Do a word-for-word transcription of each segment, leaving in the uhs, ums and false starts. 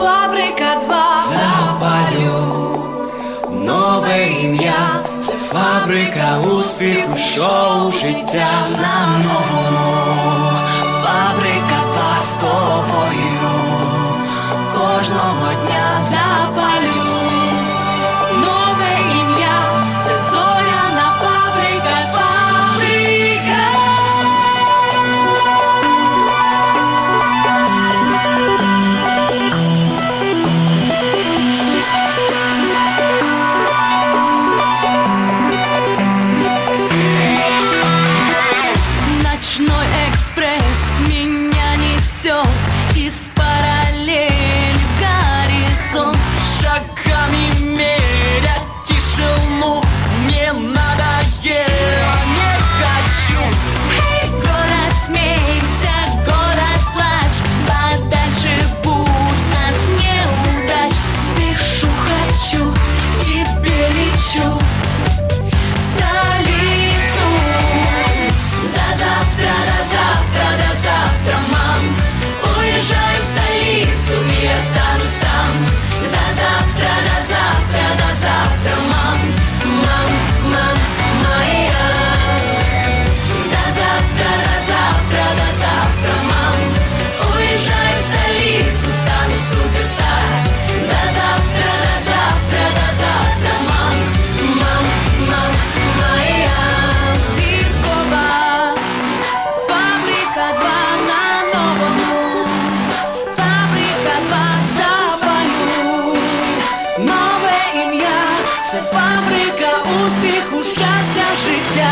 Фабрика два. Запалю нове ім'я, це фабрика успіху, шоу життя на новому. Фабрика два з тобою кожного дня запалю. Нове ім'я, це зоряна фабрика, фабрика. Ночной экспресс меня несет из параллели в горизонт. Шагами мерять тишину мне надоело, не хочу. Эй, город, смейся, город, плачь, подальше будь от неудач. Спешу, хочу, к тебе лечу, в столицу. До завтра, до завтра, до завтра, мам. Уезжаю в столицу и останусь там. До завтра, до завтра, до завтра, мам. Мам, мам, моя. До завтра, до завтра, до завтра, мам. Уезжаю в столицу, стану суперстар. До завтра, до завтра, до завтра, мам. Мам, мам, моя. Зіркова фабрика два на новому. Фабрика два запалю. Нове ім'я, це фабрика успіху, щастя, життя.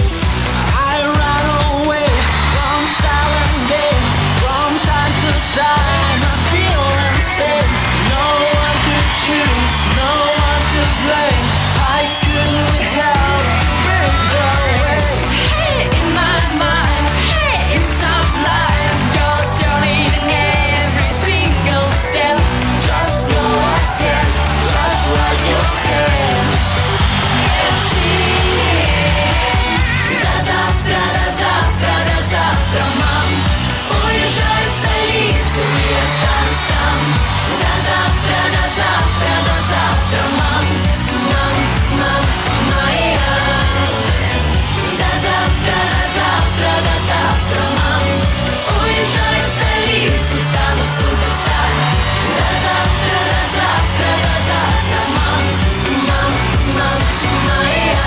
I run away from silent game. From time to time I feel insane. No one to choose, no one to blame. I couldn't help to break the way. Hey, in my mind, hey, in sublime. You're turning every single step. Just go ahead, just raise your hand and sing it. До завтра, до завтра, до завтра, мам. Уезжаю в столицу и останусь там. До завтра, до завтра, до завтра, мам. Мам, мам, моя. До завтра, до завтра, до завтра, мам. Уезжаю в столицу, стану суперстар. До завтра, до завтра, до завтра, мам. Мам, мам, моя.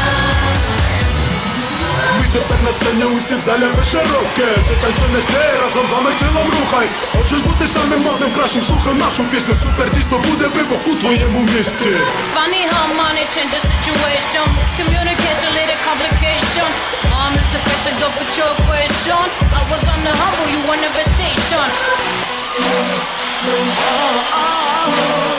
Ми тепер на сцені, усі в залі широке. Ти танцюй не стій, разом з нами тілом рухай. Хочеш бути самим модним, кращим, слухай нашу пісню. Супер дійство буде вибух у твоєму місті. It's funny how money changes situation. Miscommunication, little complication. Mom, it's a pressure, don't put your question. I was on the humble, you were never station. Oh, oh, oh.